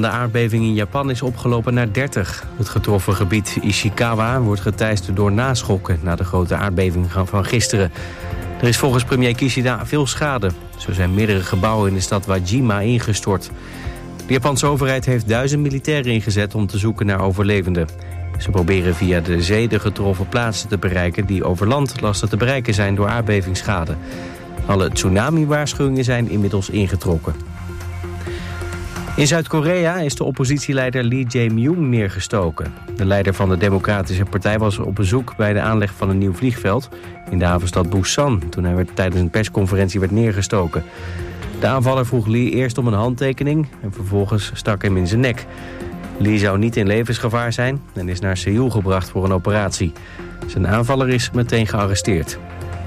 de aardbeving in Japan is opgelopen naar 30. Het getroffen gebied Ishikawa wordt geteisterd door naschokken na de grote aardbeving van gisteren. Er is volgens premier Kishida veel schade. Zo zijn meerdere gebouwen in de stad Wajima ingestort. De Japanse overheid heeft 1000 militairen ingezet om te zoeken naar overlevenden. Ze proberen via de zee de getroffen plaatsen te bereiken die over land lastig te bereiken zijn door aardbevingsschade. Alle tsunami-waarschuwingen zijn inmiddels ingetrokken. In Zuid-Korea is de oppositieleider Lee Jae-myung neergestoken. De leider van de Democratische Partij was op bezoek bij de aanleg van een nieuw vliegveld in de havenstad Busan toen hij tijdens een persconferentie werd neergestoken. De aanvaller vroeg Lee eerst om een handtekening en vervolgens stak hem in zijn nek. Lee zou niet in levensgevaar zijn en is naar Seoul gebracht voor een operatie. Zijn aanvaller is meteen gearresteerd.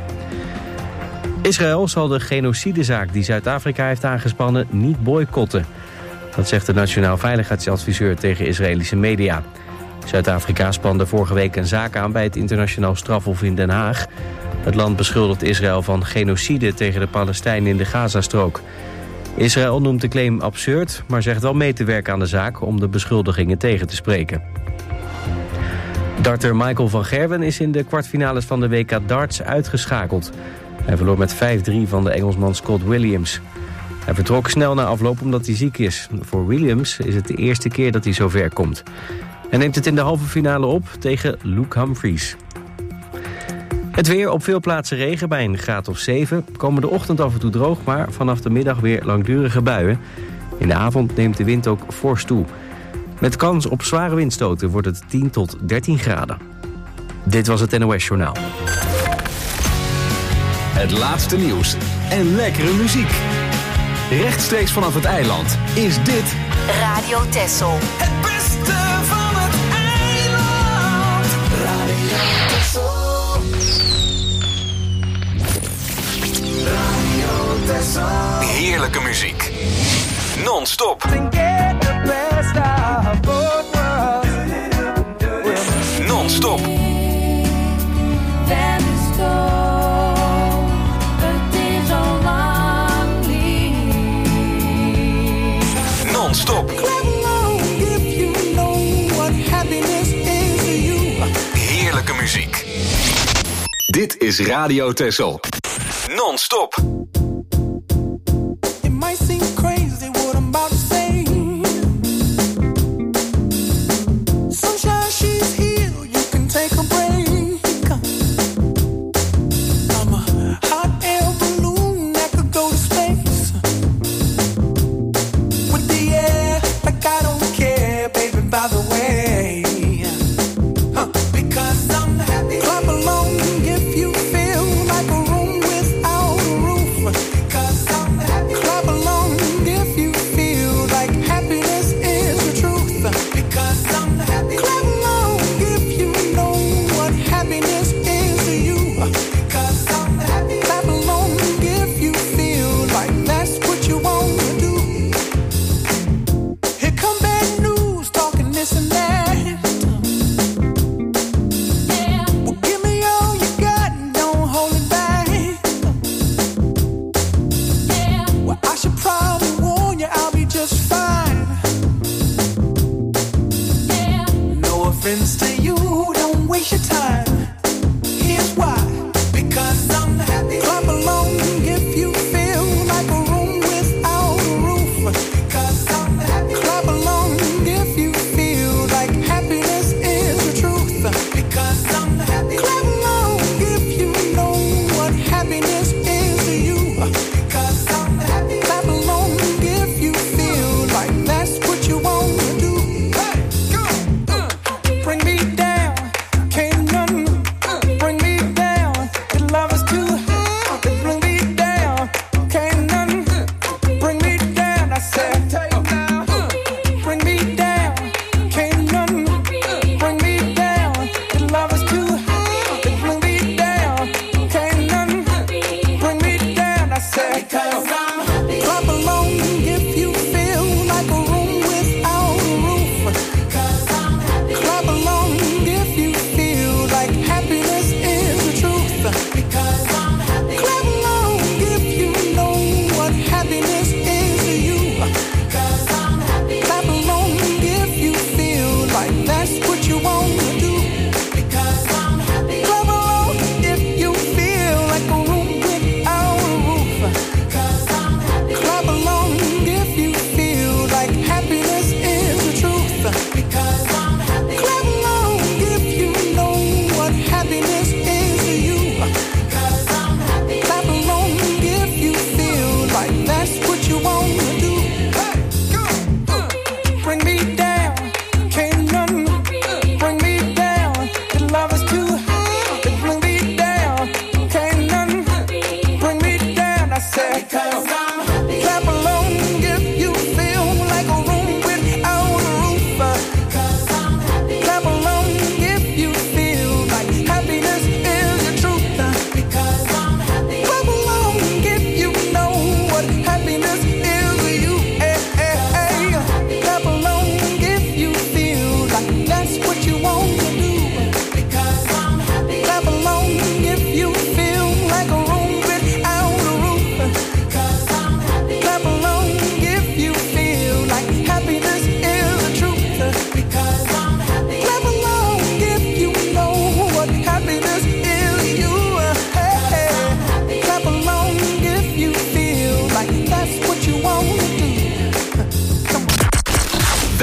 Israël zal de genocidezaak die Zuid-Afrika heeft aangespannen niet boycotten. Dat zegt de Nationaal Veiligheidsadviseur tegen Israëlische media. Zuid-Afrika spande vorige week een zaak aan bij het internationaal strafhof in Den Haag. Het land beschuldigt Israël van genocide tegen de Palestijnen in de Gazastrook. Israël noemt de claim absurd, maar zegt wel mee te werken aan de zaak om de beschuldigingen tegen te spreken. Darter Michael van Gerwen is in de kwartfinales van de WK Darts uitgeschakeld. Hij verloor met 5-3 van de Engelsman Scott Williams. Hij vertrok snel na afloop omdat hij ziek is. Voor Williams is het de eerste keer dat hij zo ver komt. Hij neemt het in de halve finale op tegen Luke Humphries. Het weer, op veel plaatsen regen bij een graad of 7. Komende ochtend af en toe droog, maar vanaf de middag weer langdurige buien. In de avond neemt de wind ook fors toe. Met kans op zware windstoten wordt het 10 tot 13 graden. Dit was het NOS Journaal. Het laatste nieuws en lekkere muziek. Rechtstreeks vanaf het eiland is dit Radio Texel. Het beste van het eiland. Radio Texel. Radio Texel. heerlijke muziek. Non-stop. Non-stop. Non-stop. Heerlijke muziek. Dit is Radio Texel. Non-stop. It might seem crazy what I'm about to say. Sunshine, she's here, you can take a break. I'm a hot air balloon that could go to space. With the air, like I don't care, baby, by the way. Because I'm happy. Clap along if you feel like a room without a roof. Because I'm happy. Clap along if you feel like happiness is the truth. Because I'm happy. Clap along if you know what happiness is to you. Because I'm happy. Clap along if you feel like that's what you want to do. Here come bad news, talking this and that. Well, give me all you got and don't hold it back. Well, I should probably warn you, I'll be just fine. No offense to you, don't waste your time. Here's why. Because I'm happy. Clap along if you feel like a room without a roof. Because I'm happy. Clap along if you feel like happiness is the truth. Because I'm happy. Clap along if you know what happiness is to you. Because I'm happy. Clap along if you feel like that's what you want to do. Hey, go. Bring me down, can't none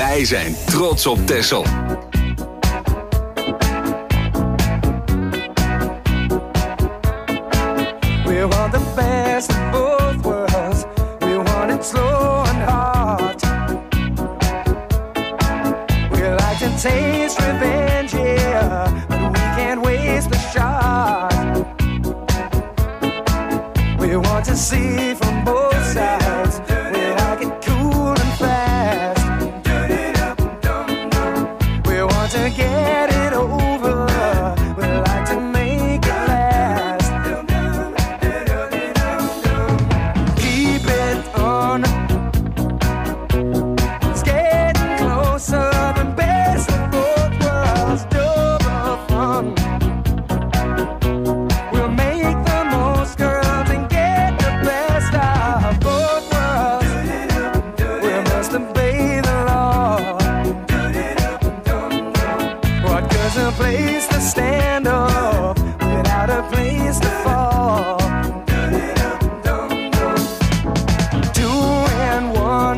Wij zijn trots op Texel. We want the best of both worlds. We want it slow and hard. We like to taste revenge, yeah, but we can't waste the shot. We want to see from both sides. We like it cool and fast. We want to get it over. We like to make it last. Keep it on. It's getting closer. The best of both worlds. Double fun. We'll make the most, girls, and get the best of both worlds. We must obey the law. What good's a place to stand up without a place to fall? 2 and 1,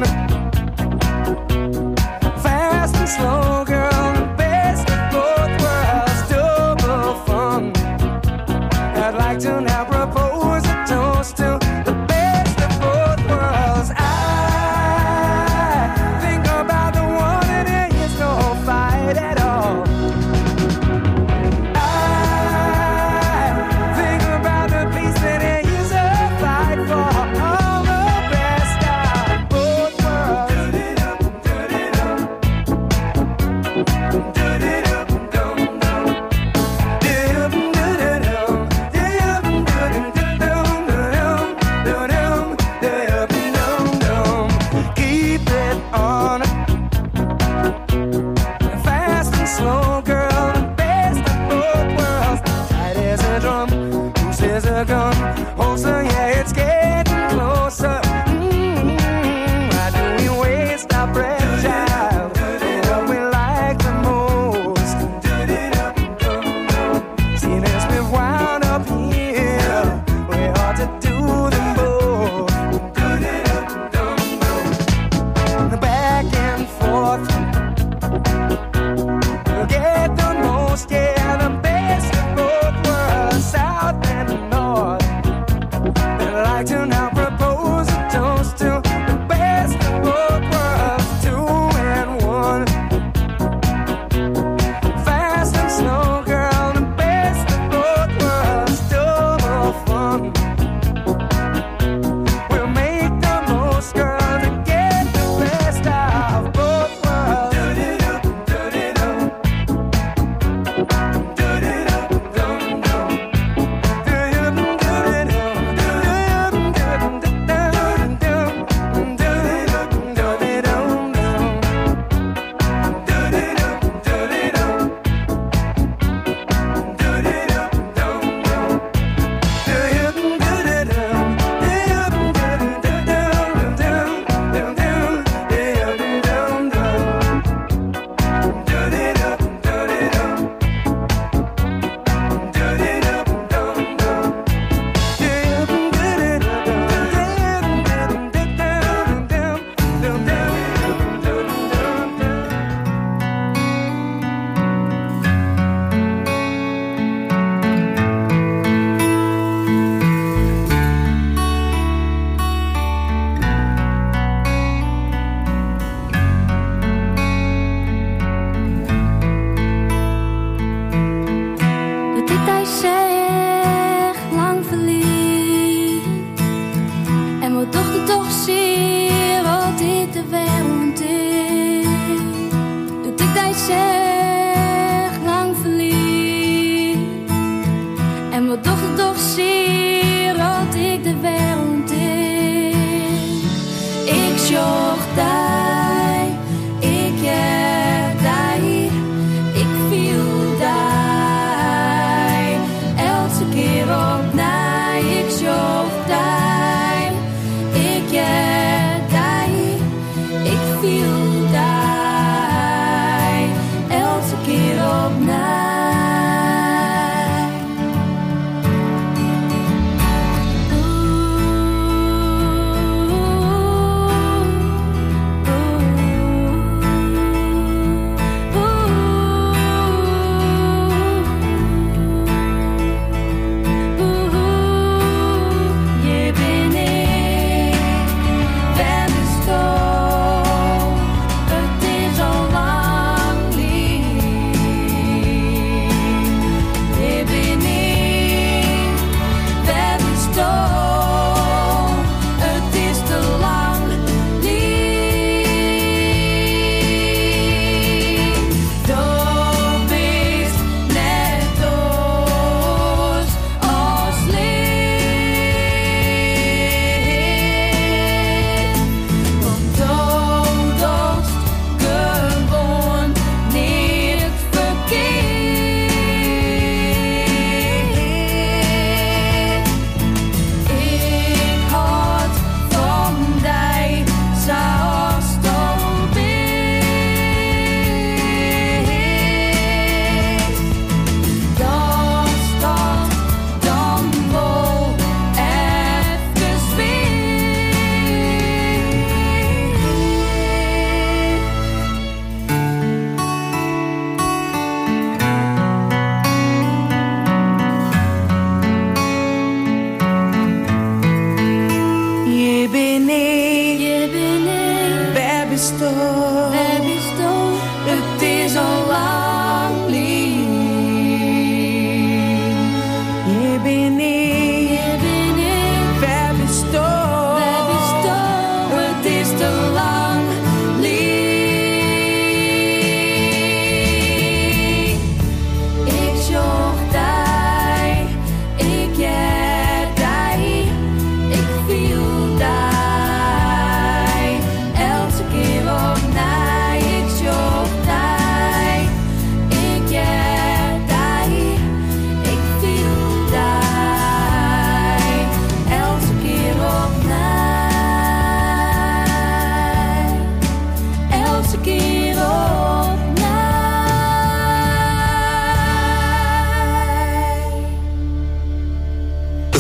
fast and slow, girl, the best of both worlds, double fun. I'd like to now propose a toast to the best of both worlds. I think about the one and there is no fight at all. I think about the peace that there is a fight for. All the best of both worlds.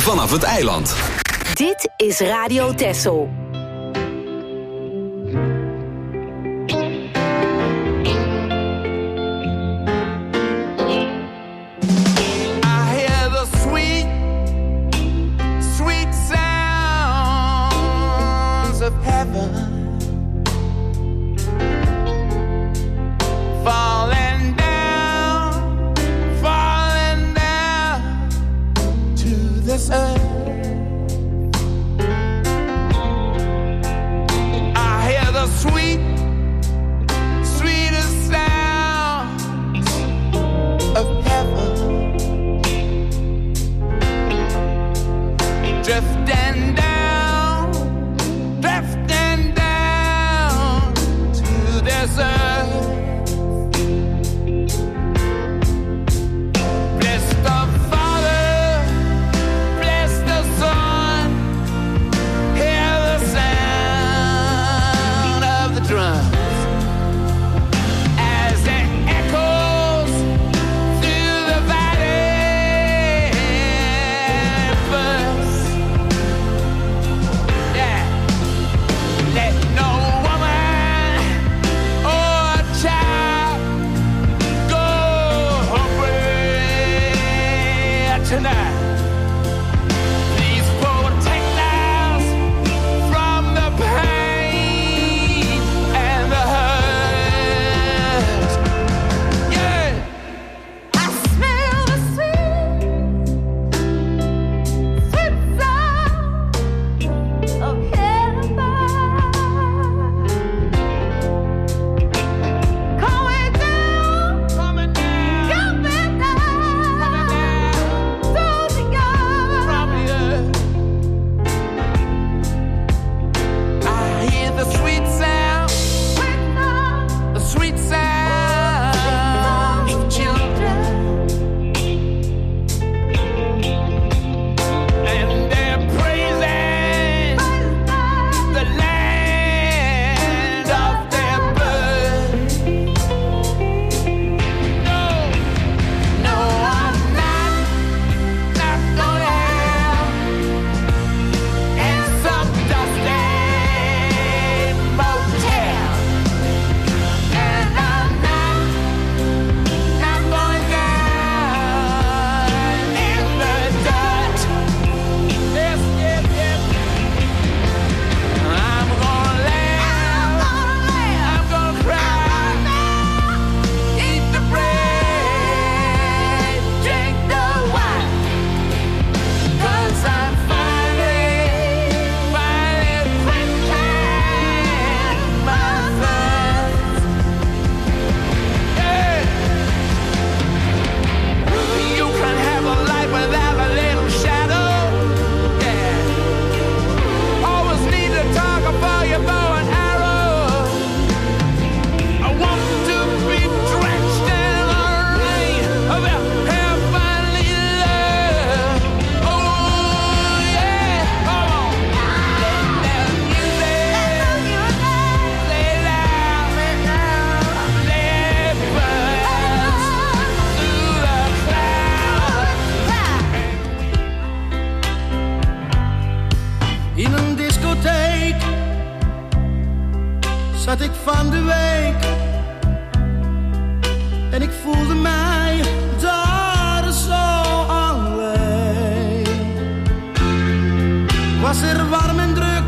vanaf het eiland. Dit is Radio Texel. zat ik van de week en ik voelde mij daar zo alleen. Was er warm en druk,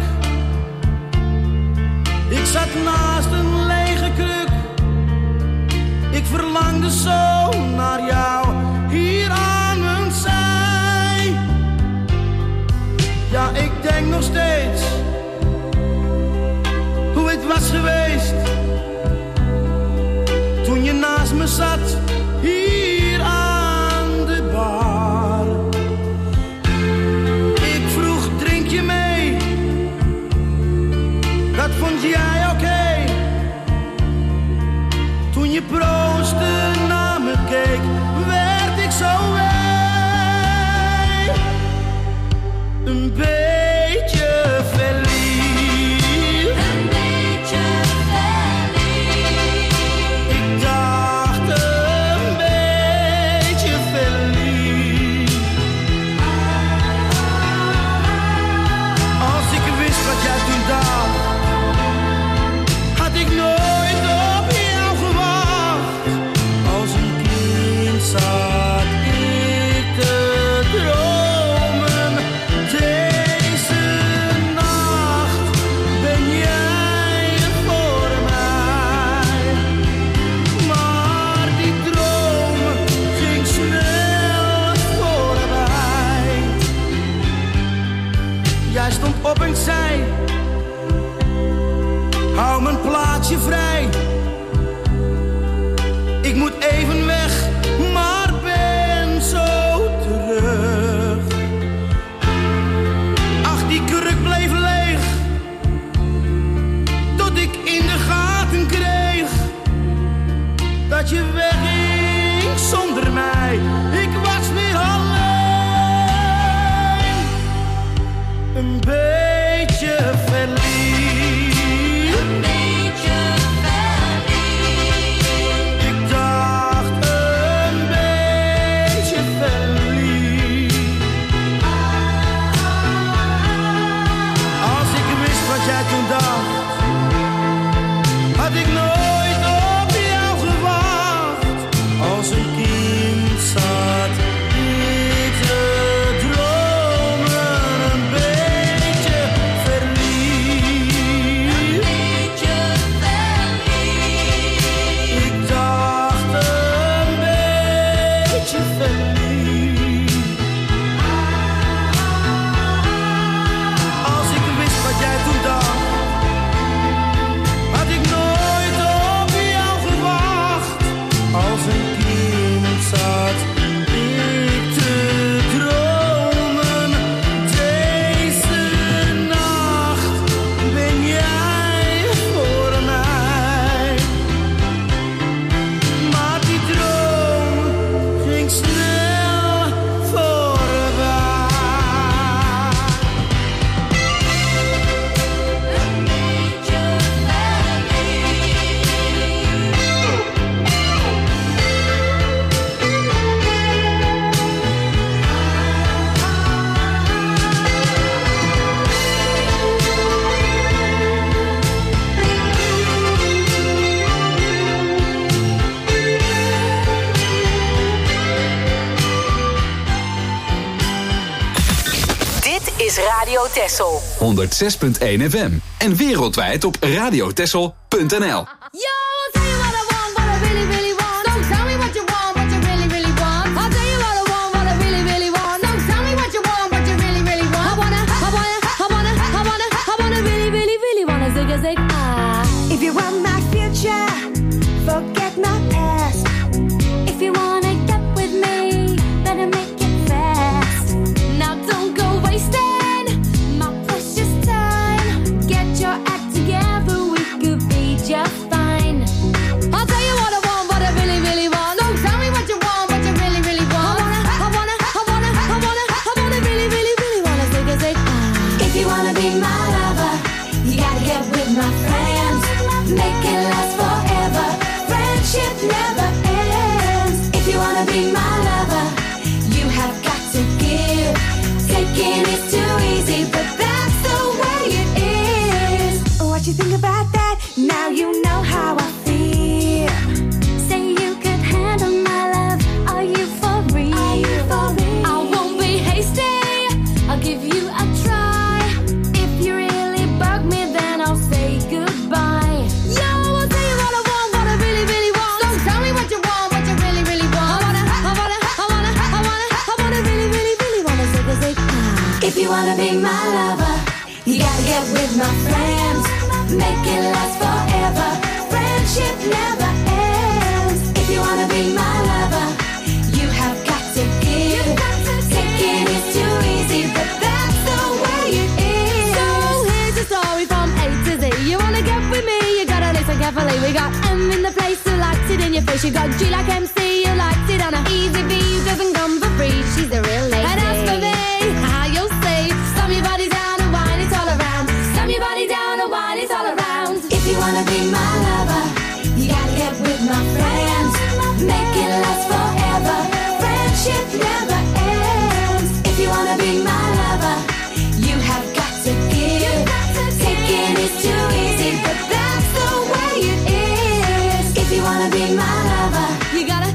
ik zat naast een lege kruk. Ik verlangde zo naar jou hier aan mijn zij. Ja, ik denk nog steeds hoe het was geweest toen je naast me zat hier aan de bar. Ik vroeg, drink je mee? Dat vond jij oké. Toen je proostte naar me keek, werd ik zo wee. Een beetje verliefd. Een beetje verliefd. Ik dacht een beetje verliefd. dat je wegging zonder mij. Ik was weer alleen, een beetje verliefd. Een beetje verliefd. Ik dacht een beetje verliefd. Als ik wist wat jij toen dacht, had ik nooit op jou gewacht. Als een kind zat ik te dromen, een beetje verliefd. Een beetje verliefd. Ik dacht een beetje verliefd. Als ik wist wat jij toen dacht, had ik nooit op jou gewacht. Als een kind zat ik te dromen. Deze nacht ben jij voor mij. Maar die droom ging snel voorbij. Een beetje Dit is Radio Texel. 106.1 FM. En wereldwijd op radiotessel.nl. Yo, I'll tell you what I want, what I really, really want. Don't tell me what you want, what you really, really want. I'll tell you what I want, what I really, really want. Don't tell me what you want, what you really, really want. I wanna really, really, really wanna zig a zig ah. If you want my future, forget my past. If you wanna get with me, better make it fast. Now don't go wasting my precious time. Get your act together, we could be just fine. I'll tell you what I want, what I really, really want. Don't tell me what you want, what you really, really want. I wanna really, really, really wanna zig a zig ah. If you wanna be my lover, you gotta get with my friends. Make it last forever. Friendship never ends. If you wanna be my lover, you have got to give. Taking is too easy, but that's the way it is. What you think about that? Now you know how I feel. Say you could handle my love. Are you for real? I won't be hasty. I'll give you a try. If you really bug me, then I'll say goodbye. Yo, I'll tell you what I want, what I really, really want. Don't tell me what you want, what you really, really want. I wanna really, really, really wanna zig a zig ah. If you wanna be my lover, you gotta get with my friends. Make it last forever. Friendship never ends. If you wanna be my lover, you have got to give. Taking is too easy, but that's the way it is. So here's the story from A to Z. You wanna get with me, you gotta listen carefully. We got M in the place who likes it in your face. You got G like MC, you likes it on a easy V, doesn't come for free. She's a real lady. And as for me, how you'll say, slam your body down and wine it all around. Slam your body down and wine it all around. If you wanna be my lover, you gotta get with my friends. Make it last forever. Friendship never ends. If you wanna be my lover, you have got to give. Taking is too easy, but that's the way it is. If you wanna be my lover, You gotta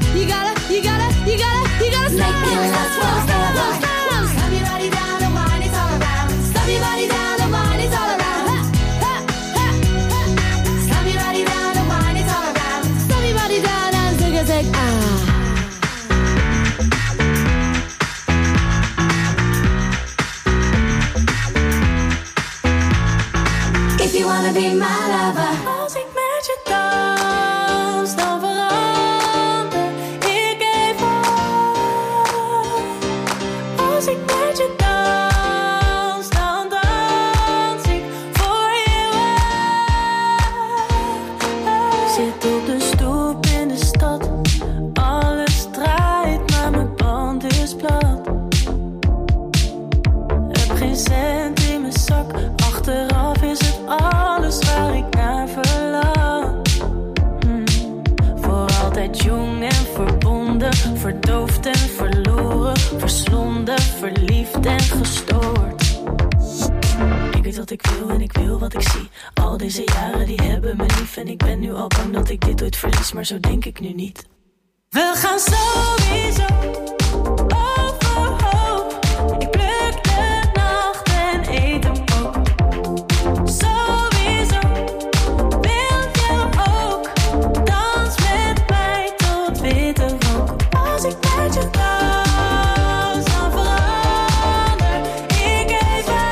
make it last forever. Slam your body down and wine it all around. Slam your body down and wine it all around. Slam your body down and wine it all around. Slam your body down and zig a zig ah. If you wanna be my lover, Als ik met je dans, dan verander altijd jong en verbonden, verdoofd en verloren, verslonden, verliefd en gestoord. Ik weet wat ik wil en ik wil wat ik zie. Al deze jaren die hebben me lief en ik ben nu al bang dat ik dit ooit verlies, maar zo denk ik nu niet. We gaan sowieso overhoop. Ik pluk de nacht en eet hem ook. Sowieso wil je ook. Dans met mij tot witte rook. Als ik met je dans, dan verander ik even.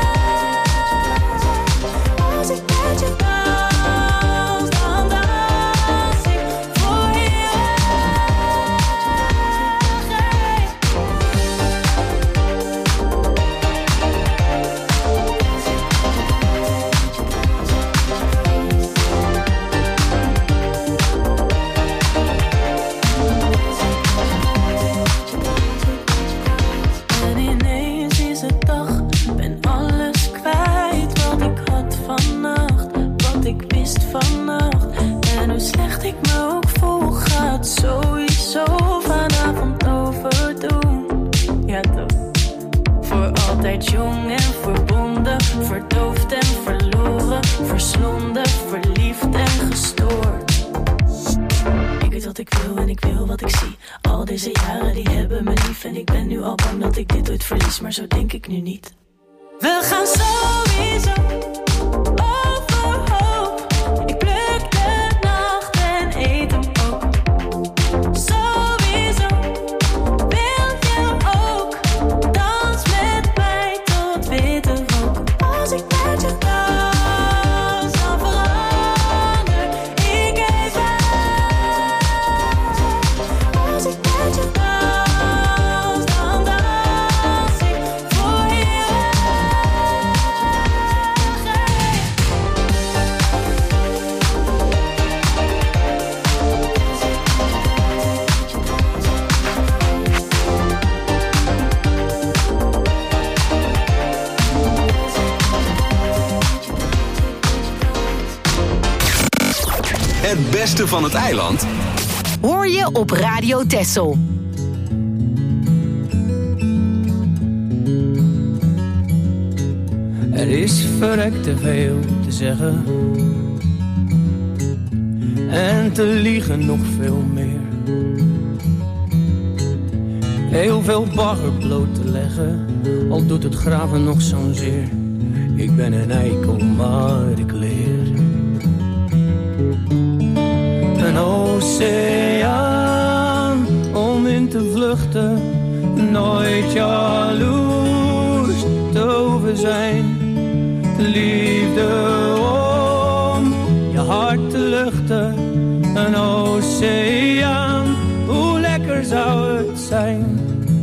Als ik met je dans, dan dans ik voor je. En ineens is het dag, ben alles kwijt wat ik had vannacht, wat ik wist vannacht. En hoe slecht ik me ook voel, gaat sowieso vanavond overdoen. Ja toch. Voor altijd jong en verbonden, verdoofd en verloren, verslonden, verliefd en gestoord. Ik weet wat ik wil en ik wil wat ik zie. Al deze jaren die hebben me lief en ik ben nu al bang dat ik dit ooit verlies, maar zo denk ik nu niet. We gaan sowieso overhoop. Ik pluk de nacht en eet hem ook. Sowieso wil je ook. Dans met mij tot witte rook. Als ik met je dans, dan verander ik even. Als ik met je dans, dan dans ik voor je. Het beste van het eiland Hoor je op Radio Texel. Er is verrekte veel te zeggen en te liegen nog veel meer. Heel veel bagger bloot te leggen, al doet het graven nog zo'n zeer. Ik ben een eikel, maar ik leer. Een oceaan om in te vluchten, nooit jaloers te over zijn. Liefde om je hart te luchten, een oceaan, hoe lekker zou het zijn.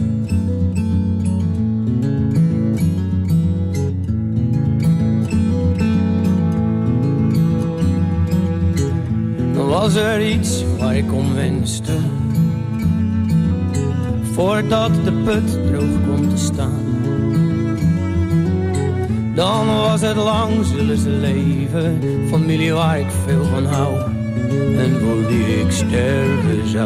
Dan was er iets waar ik om wenste, voordat de put droog komt te staan. Dan was het lang zullen ze leven, familie waar ik veel van hou en voor die ik sterven zou.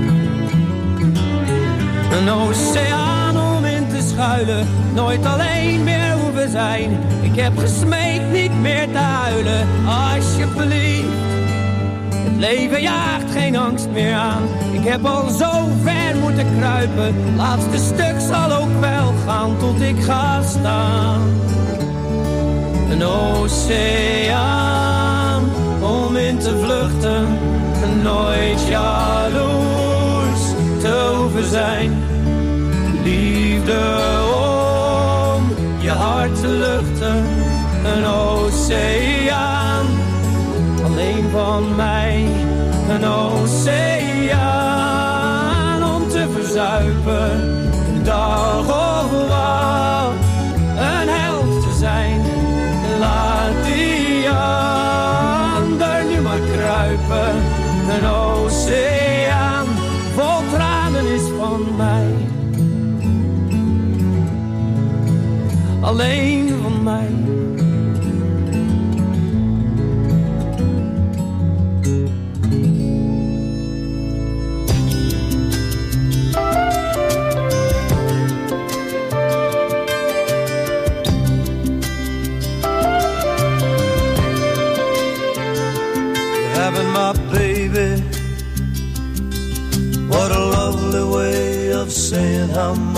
Een oceaan om in te schuilen, nooit alleen meer hoeven zijn. Ik heb gesmeekt niet meer te huilen, alsjeblieft. Het leven jaagt geen angst meer aan. Ik heb al zo ver moeten kruipen, laatste stuk zal ook wel gaan tot ik ga staan. Een oceaan om in te vluchten, nooit jaloers te hoeven zijn. Liefde om je hart te luchten, een oceaan alleen van mij. Een oceaan om te verzuipen, dag of wat, een held te zijn. Laat die ander nu maar kruipen. Een oceaan vol tranen is van mij. Alleen van mij.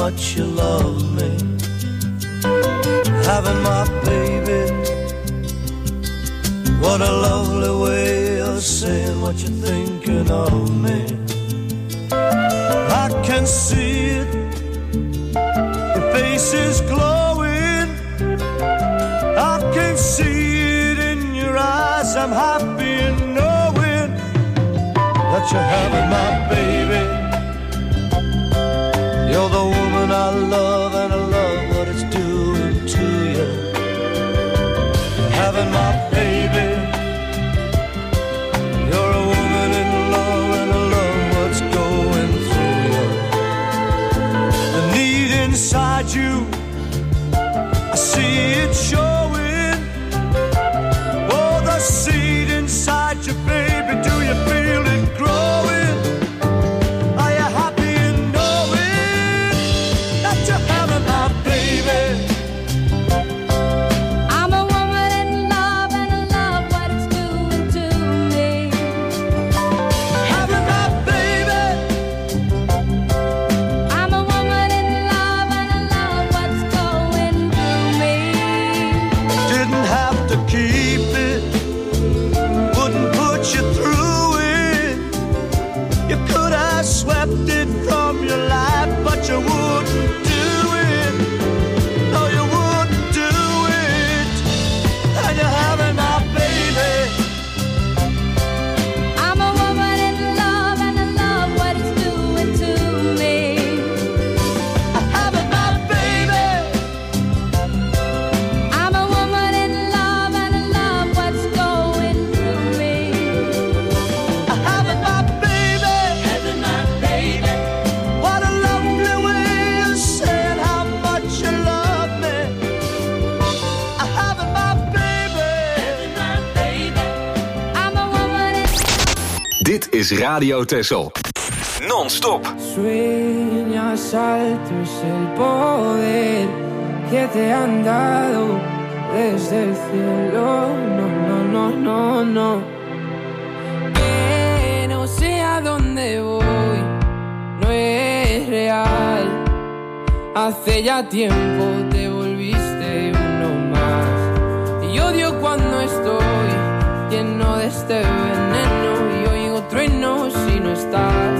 much you love me. Having my baby, what a lovely way of saying what you're thinking of me. I can see it, your face is glowing. I can see it in your eyes. I'm happy in knowing that you're having my baby. You're the woman I love, and I love what it's doing to you. Having my baby. You're a woman in love, and I love what's going through you. The need inside you, I see it showing. Oh, the seed inside you, baby, do you feel it growing? Are you happy in knowing that you're having my baby? I'm a woman in love, and I love what it's doing to me. Having my baby. I'm a woman in love, and I love what's going through me. Didn't have to keep it, wouldn't put you through it. You could have swept it from your life, but you wouldn't do it. No, you wouldn't do it. And you're having my baby. I'm a woman in love, and I love what it's doing to me. Having my baby. I'm a woman in love, and I love what's going through me. Having my baby. Having my baby. What a lovely way of saying how much you love me. Having my baby. I'm a woman in Dit is Radio Texel. Non-stop. Sueñas alto es el poder que te han dado desde el cielo. No, no, no, no, no. Que no sé a dónde voy, no es real. Hace ya tiempo te volviste uno más. Y odio cuando estoy lleno de este veneno y oigo truenos si no estás.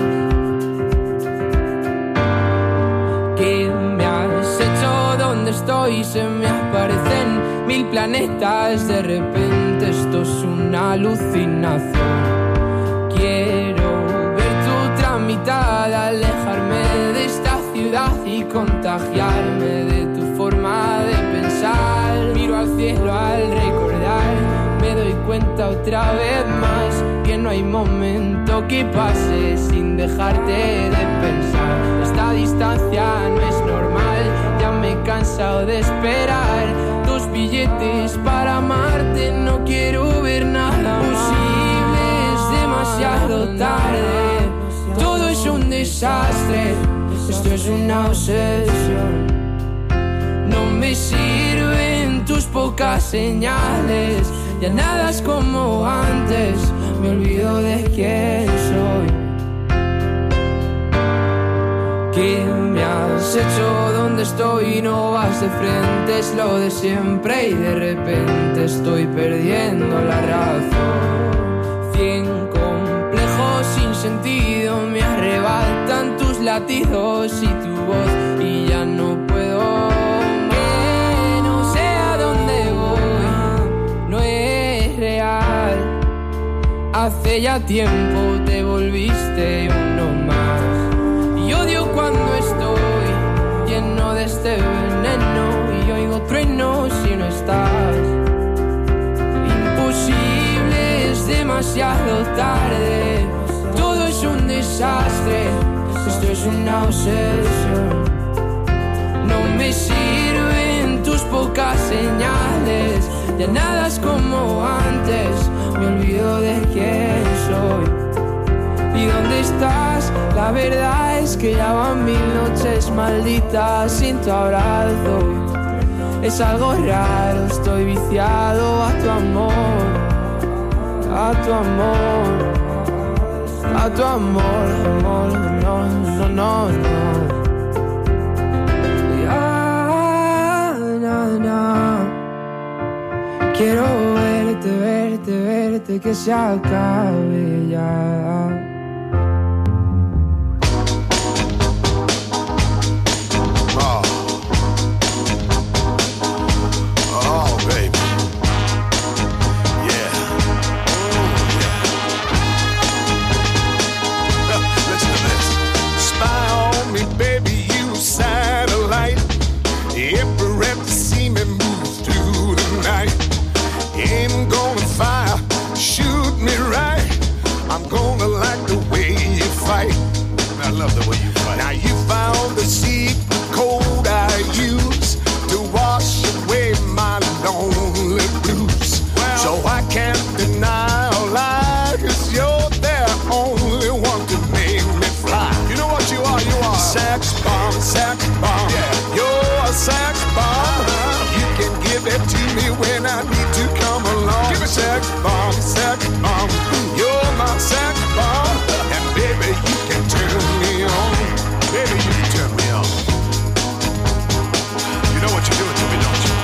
¿Qué me has hecho? ¿Dónde estoy? Se me aparecen 1000 planetas. De repente esto es una alucinación. Quiero ver tu tramitada, alejarme de esta ciudad y contagiarme de tu forma de pensar. Miro al cielo al recordar, me doy cuenta otra vez más que no hay momento que pase sin dejarte de pensar. Esta distancia no es normal, ya me he cansado de esperar. 2 billetes para amarte, no quiero ver nada posible, es demasiado tarde. Todo es un desastre, esto es una obsesión. No me sirven tus pocas señales, ya nada es como antes, me olvido de quién soy. ¿Qué me has hecho? ¿Dónde estoy? No vas de frente, es lo de siempre y de repente estoy perdiendo la razón. 100 complejos sin sentido me arrebatan tus latidos y tu voz y ya no puedo. Que no sé a dónde voy, no es real. Hace ya tiempo te volviste uno más. Y odio cuando estoy lleno de este veneno y oigo truenos si no estás. Imposible, es demasiado tarde. Todo es un desastre, esto es una obsesión. No me sirven tus pocas señales, ya nada es como antes, me olvido de quién soy. ¿Y dónde estás? La verdad es que ya van 1000 noches malditas sin tu abrazo. Es algo raro, estoy viciado a tu amor, a tu amor, a tu amor, amor, no, no, no, no. Quiero verte, que se acabe ya. I love the way you fight. Now you found the secret code I use to wash away my lonely blues. Well, so I can't deny a lie, 'cause you're the only one to make me fly. You know what you are? You are sex bomb, sex bomb. Yeah. You're a sex bomb. You can give it to me when I need to come along. Give me sex bomb, sex bomb. You're my sex bomb. And baby, you can turn me on. Baby, you can turn me on. You know what you're doing to me, don't you?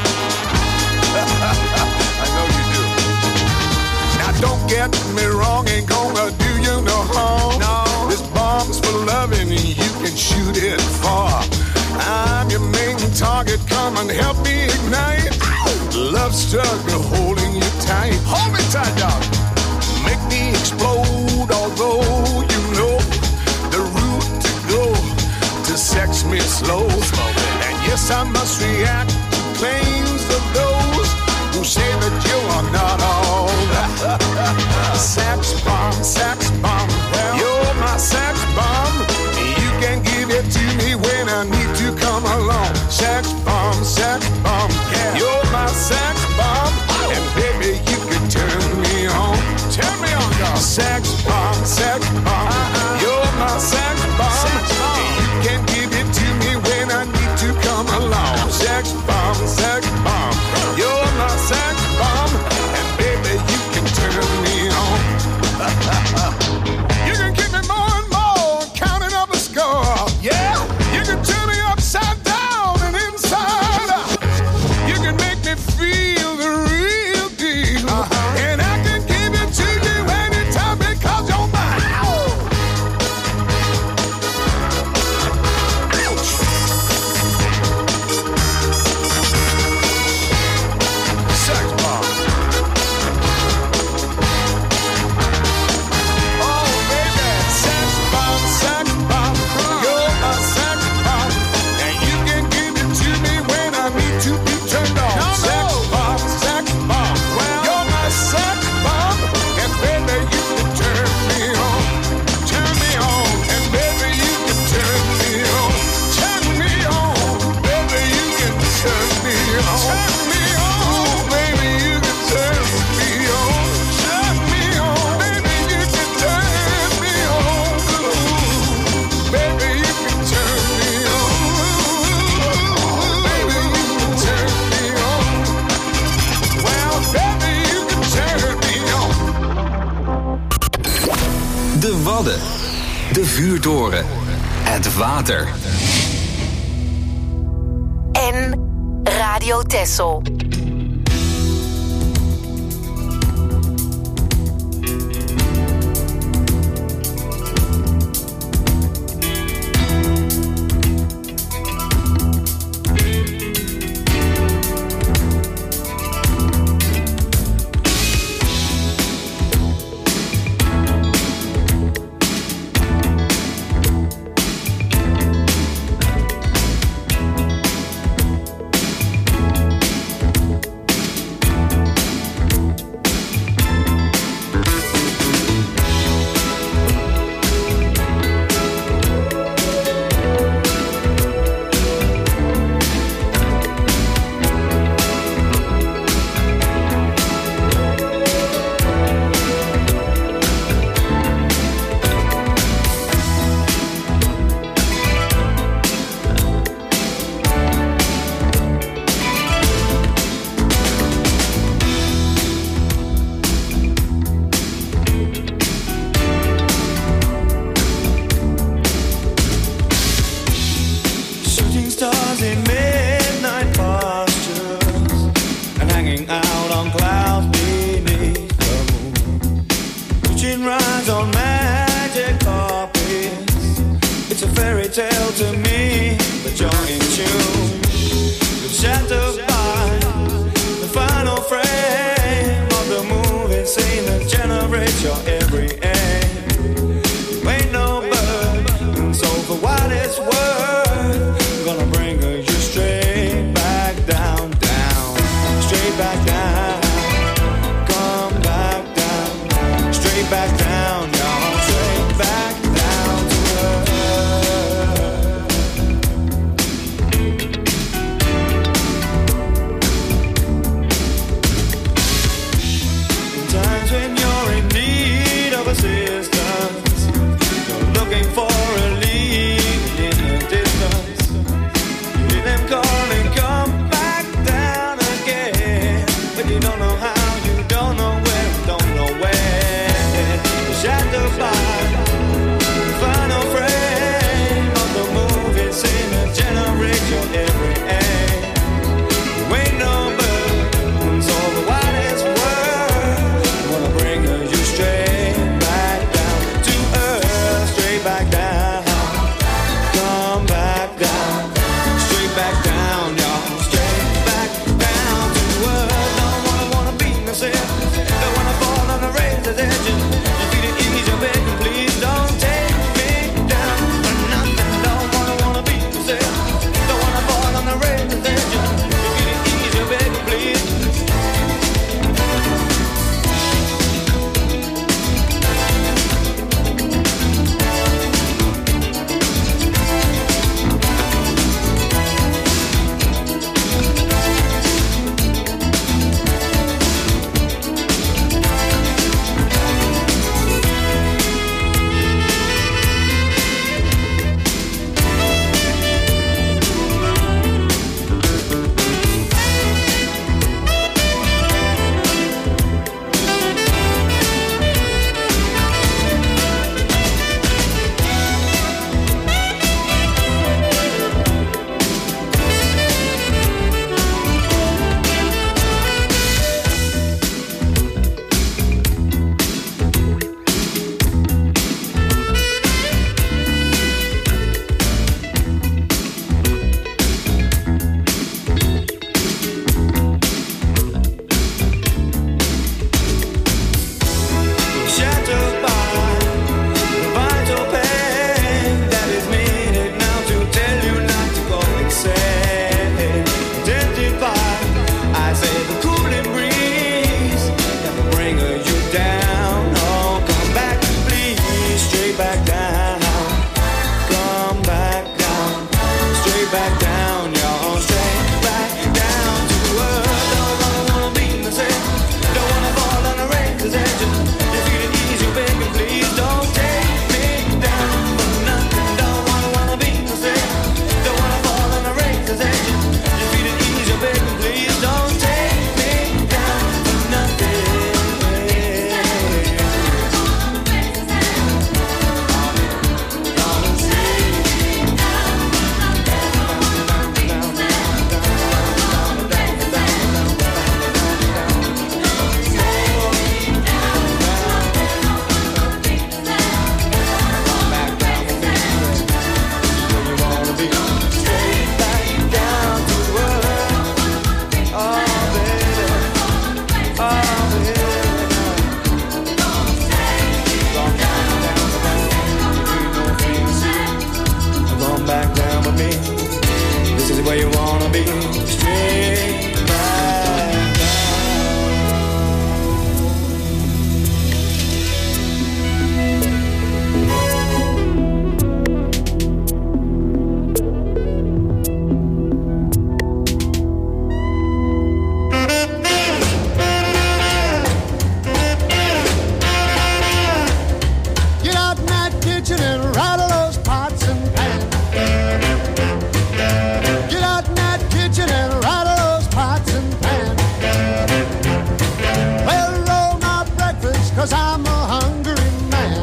I know you do. Now don't get me wrong, ain't gonna do you no harm. No. This bomb's for loving and you can shoot it far. I'm your main target, come and help me ignite. Love struggle holding you tight. Hold me tight, dog. Make me explode, although you know the route to go to sex me slow. And yes, I must react to claims of those who say that you are not all. Sex bomb, sex bomb. Well, you're my sex bomb. You can give it to me when I need to come along. Sex bomb, sex bomb. Yeah. You're my sex bomb. And baby, you can turn me on. Turn me on, dog. Sex bomb, sex bomb. You're my sex bomb. Sex bomb. You can give it to me when I need to come along. Sex bomb, sex bomb. You're my sex bomb. And baby, you can turn me on. You can give me more and more, counting up a score. Yeah. You can turn me upside down and inside out. You can make me feel the real deal. And I can give it to you anytime because you're mine. Ouch. Sex bomb. Oh, baby. Sex bomb, sex bomb. You're my sex bomb. And you can give it to me when I need to be turned on. Sex bomb, sex bomb. Well, you're my sex bomb. And baby, you can turn me on. Turn me on. And baby, you can turn me on. Turn me on. Baby, you can turn me on. Turn me on. Baby, you can turn me on. Turn me on. Baby, you can turn me on. Baby, you can turn me on. Baby, you can turn me on. Well, baby, you can turn me on. De Wadden. De Vuurtoren. Het water. En Radio Texel. fairy tale to me, but you're in tune. You're shattered by the final frame of the movie scene that generates your every aim. You ain't no bird, and so for what it's worth, I'm gonna bring you straight back down, down, straight back down. Come back down, straight back down, y'all, straight back down to earth. In times when you're in need of assistance, you're looking for a lead in the distance. You hear them calling, come back down again. But you don't know how, you don't know where, don't know when. You're shattered by the final frame of the movie scene that generates your every aim. You ain't no bird, so the what is worth, I wanna bring you straight back down to earth, straight back down. Come back down, straight back down, y'all, straight back down to earth. Don't wanna be myself, don't wanna fall on the razor's edge. You feel it ease, you're begging, please don't take me down for nothing. Don't wanna be myself, don't wanna fall on the razor's edge. You feel it ease, you're begging, please. Shattered by the vital pain that is needed now to tell you not to go insane. Tempted by, I say, the cooling breeze that will bring you down. Oh, come back, please, straight back down. Come back down, straight back down, y'all, straight back down to earth. Don't wanna be myself, don't wanna fall on the razor's edge. You feel it ease, you're begging, please don't take me down for nothing. Don't wanna be myself, don't wanna fall on the razor's edge. You feel it ease, you're begging, please don't take me down for nothing. Back down with me. This is where you wanna be. Straight back down. Get out in that kitchen and rattle those pots and pans. Get out in that kitchen and rattle those pots and pans. Well, roll my breakfast, 'cause I'm a hungry man.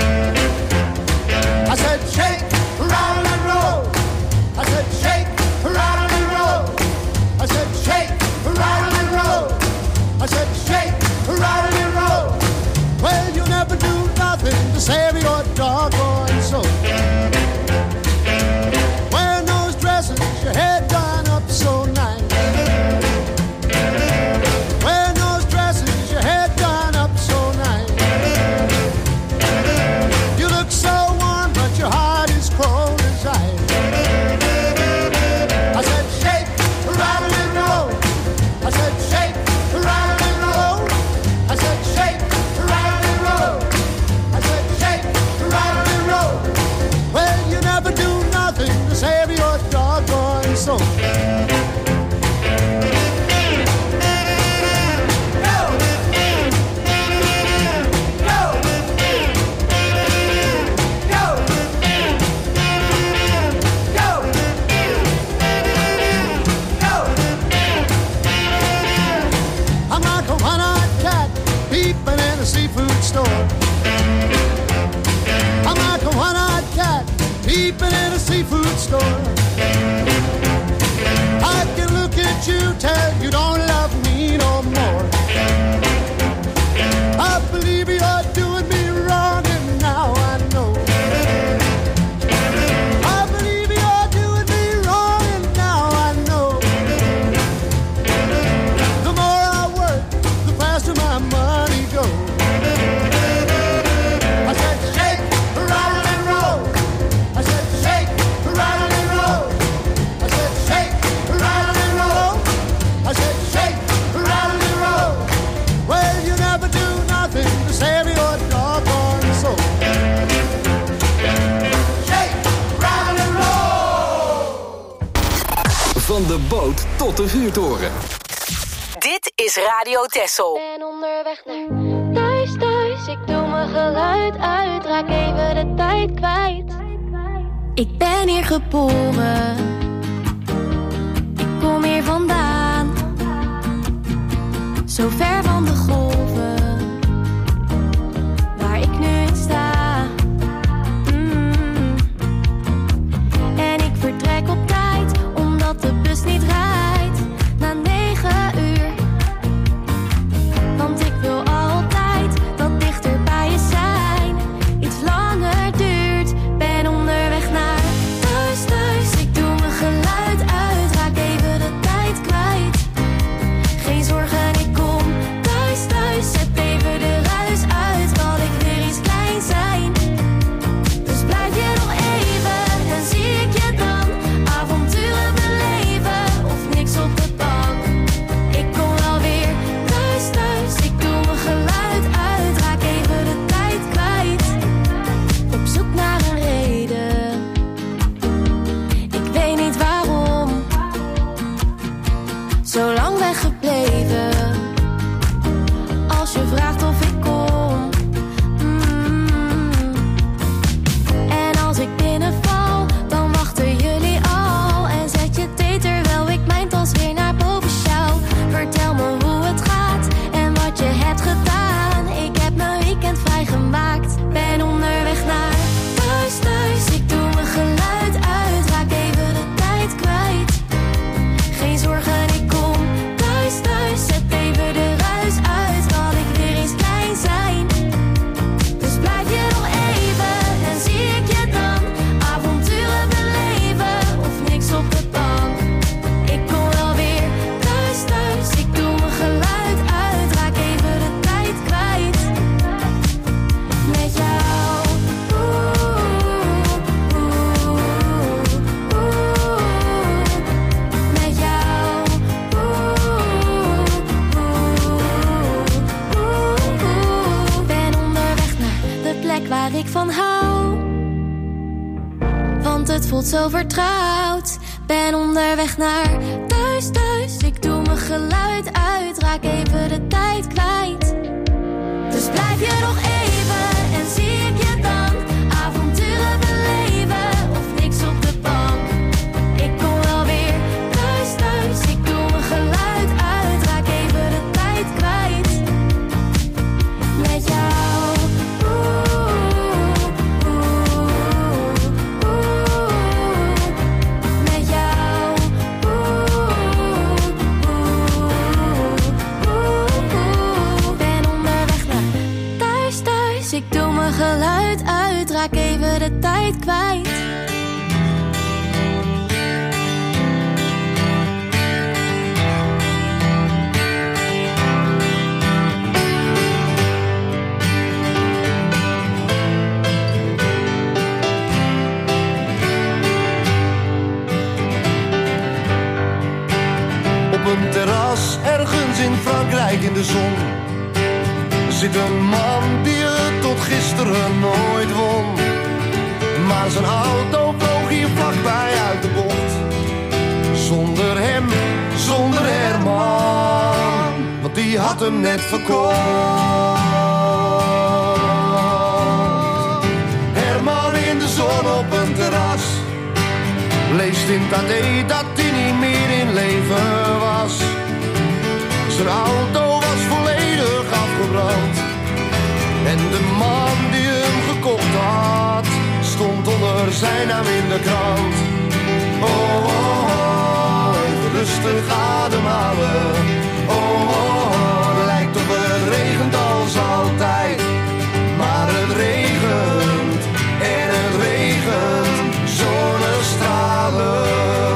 I said shake, rattle and roll. I said shake, rattle and roll. I said shake, rattle and roll. I said shake, rattle and roll. Well, you never do nothing to save your doggone soul. sleeping in a seafood store. I can look at you, tell you don't love me no more. I believe you're doing me wrong and now I know. I believe you're doing me wrong and now I know. The more I work, the faster my money goes. I said shake, rattle and roll. I said shake, rattle and roll. I said shake, rattle and roll. I said shake, rattle and roll. Well, you never do nothing to save your doggone soul. Shake, rattle and roll. Van de boot tot de vuurtoren. Dit is Radio Texel. Ik ben onderweg naar thuis. Ik doe mijn geluid uit, raak even de tijd kwijt. Ik ben hier geboren. Ik kom hier vandaan. Zo ver van de golven. Waar ik nu in sta. En ik vertrek op tijd, omdat de bus niet rijdt. Na 9 uur. Want ik wil altijd dat dichter bij je zijn. Iets langer duurt, ben onderweg naar thuis. Ik doe mijn geluid uit, raak even de tijd kwijt. Geen zorgen, ik kom thuis. Zet even de ruis uit, wat ik weer eens klein zijn. Dus blijf je nog even, en zie ik je dan. Avonturen beleven, of niks op de bank. Ik kom wel weer thuis. Ik doe mijn geluid uit, raak even de tijd kwijt. Op zoek naar een reden. Ik weet niet waarom. Zo lang weggebleven. Als je vraagt of ik kom. En als ik binnenval, dan wachten jullie al. En zet je thee terwijl ik mijn tas weer naar boven sjouw. Vertel me hoe het gaat en wat je hebt gedaan. Ik heb mijn weekend vrijgemaakt, ben onderweg naar thuis. Ik doe mijn geluid uit, raak even de tijd kwijt. Geen zorgen, ik kom thuis. Zet even de ruis uit, wat ik weer eens klein zijn. Dus blijf je nog even, en zie ik je dan. Avonturen beleven, of niks op de bank. Ik kom wel weer thuis. Ik doe mijn geluid uit, raak even de tijd kwijt. Met jou. Met jou. Ben onderweg naar de plek waar ik van hou. Want het voelt zo vertrouwd. Ben onderweg naar thuis. Ik doe mijn geluid uit, raak even de tijd kwijt. Dus blijf je nog even, en zie ik je dan. Avonturen beleven, of niks op de bank. Ik kom wel weer thuis. Ik doe mijn geluid uit, raak even de tijd kwijt. Met jou. Met jou. Ben onderweg naar thuis. Ik doe mijn geluid uit, raak even de tijd kwijt. Op een terras ergens in Frankrijk in de zon zit een man die het tot gisteren nooit won. Maar zijn auto vloog hier vlakbij uit de bocht. Zonder hem, zonder Herman, want die had hem net verkocht. Herman in de zon op een terras leest in het AD dat hij niet meer in leven was. Zijn auto was volledig afgebrand en de man die hem gekocht had stond onder zijn mijn naam in de krant. Oh, oh, oh, even rustig ademhalen. Oh, oh, oh, lijkt op het regent als altijd. Maar het regent en het regent, zonnestralen.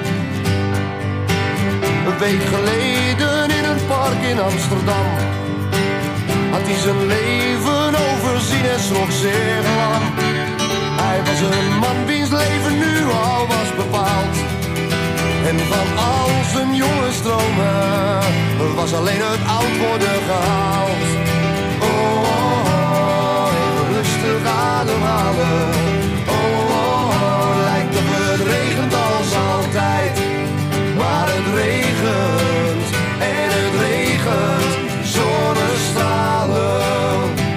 Een week geleden in een park in Amsterdam had hij zijn leven overzien en schrok zich lang. Hij was een man wiens leven nu al was bepaald. En van al zijn jonge stromen was alleen het oud worden gehaald. Oh, oh, oh, even rustig ademhalen. Oh, oh, oh, lijkt op het regent als altijd. Maar het regent en het regent, zonnestralen.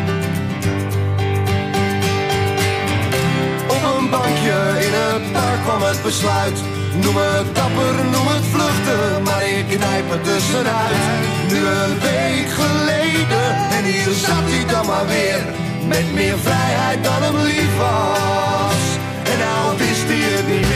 Op een bankje in het park kwam het besluit. Noem het dapper, noem het vluchten, maar ik knijp het tussenuit. Nu een week geleden en hier zat hij dan maar weer. Met meer vrijheid dan hem lief was. En nou wist hij het niet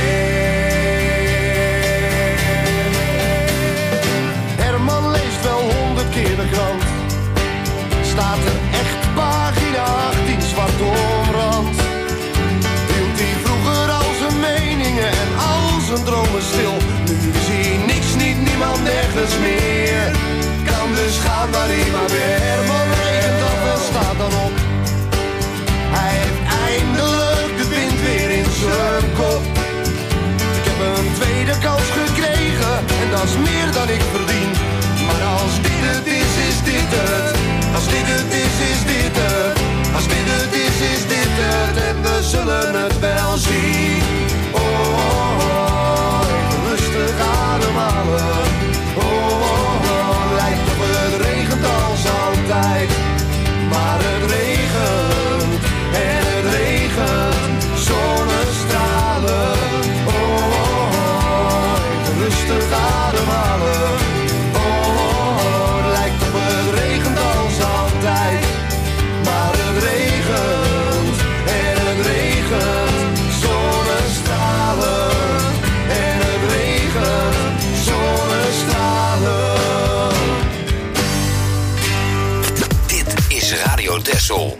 meer. Herman leest wel 100 keer de krant. Staat er echt pagina 18 zwart omrand. Hield hij vroeger al zijn meningen en al zijn dromen stil. Nu is hij niks, niet niemand, nergens meer. Kan dus gaan waar hij maar weer. Herman regent af en staat dan op. Hij heeft eindelijk de wind weer in zijn kop. Ik heb een tweede kans gekregen en dat is meer dan ik verdien. Maar als dit het is, is dit het. Als dit het is, is dit het. Als dit het is dit het. En we zullen het wel zien. Oh, oh, oh, even rustig ademhalen. Oh, oh, oh, lijkt op het regent als altijd. Maar het regent en het regent, zonnestralen. Oh, oh, oh, even rustig ademhalen. Oh, oh, oh, lijkt op het regent als altijd. Maar het regent en het regent, zonnestralen. En het regent, zonnestralen. Dit is Radio Texel.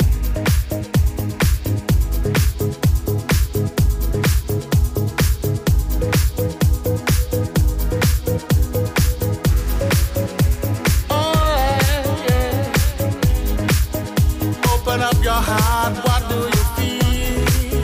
Open up your heart, what do you feel?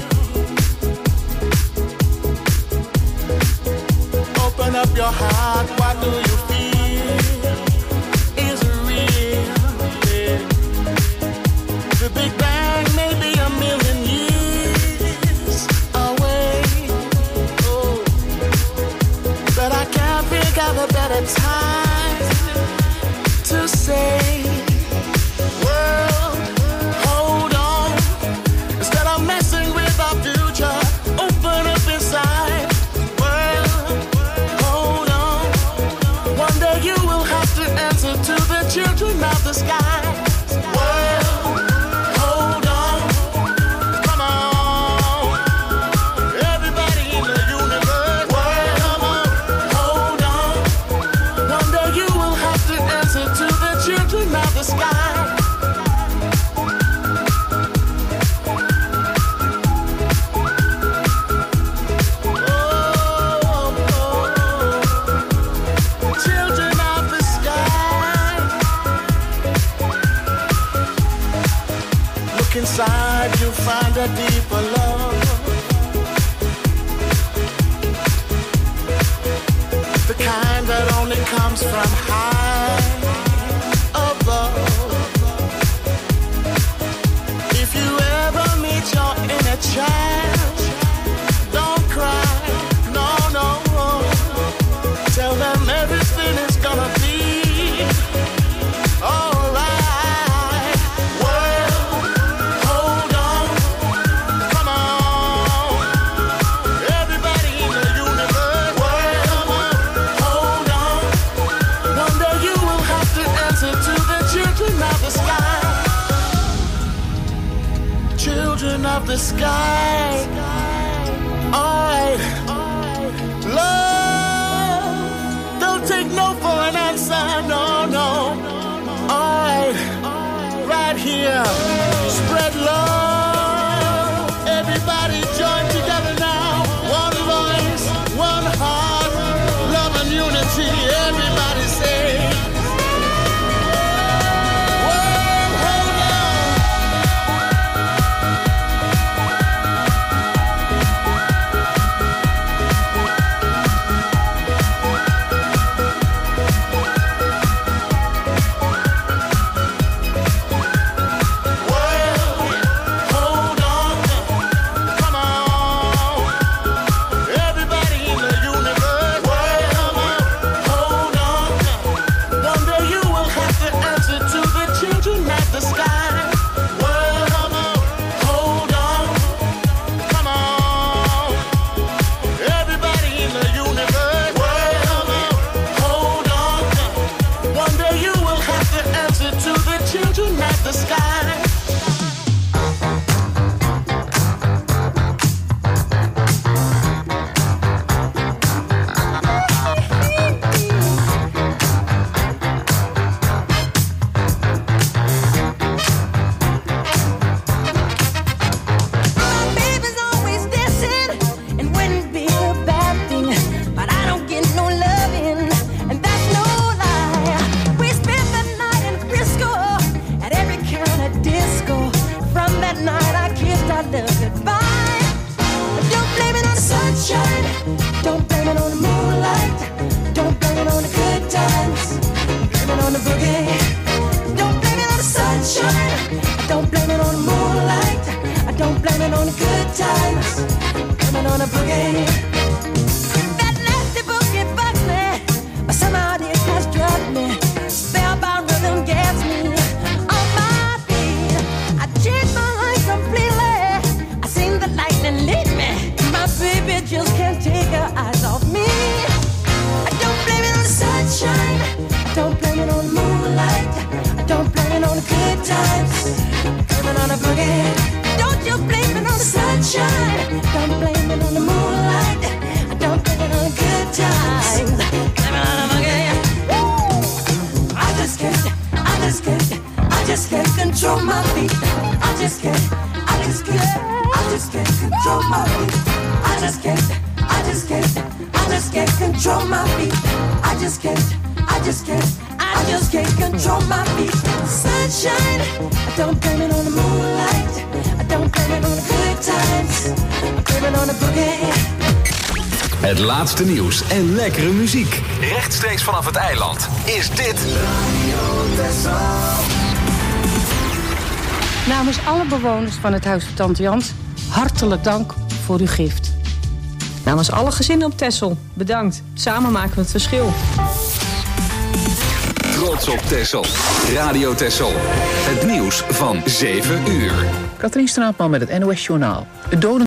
Open up your heart, what do you feel? Is it real? Yeah. The Big Bang may be a million years away. Oh, but I can't think of a better time to say, world, hold on. Instead of messing with our future, open up inside. World, hold on. One day you will have to answer to the children of the sky. World, hold on. Come on. Everybody in the universe. World, come on. Hold on. One day you will have to answer to the children of the sky. Children of the sky. Look inside, you'll find a deeper love. The kind that only comes from high above. If you ever meet your inner child, don't cry, no, no. Tell them everything is gonna be alright. World, hold on. Come on. Everybody in the universe. World, come on. Hold on. One day you will have to answer to the children of the sky. Children of the sky. Alright, love, don't take no for an answer, no, no. Alright, right here, spread love. Everybody join together now. One voice, one heart, love and unity. Everybody say. Het laatste nieuws en lekkere muziek. Rechtstreeks vanaf het eiland is dit Namens alle bewoners van het Huis van Tante Jans, hartelijk dank voor uw gift. Namens alle gezinnen op Texel, bedankt. Samen maken we het verschil. Trots op Texel. Radio Texel. Het nieuws van 7 uur. Katrien Straatman met het NOS Journaal. Het doden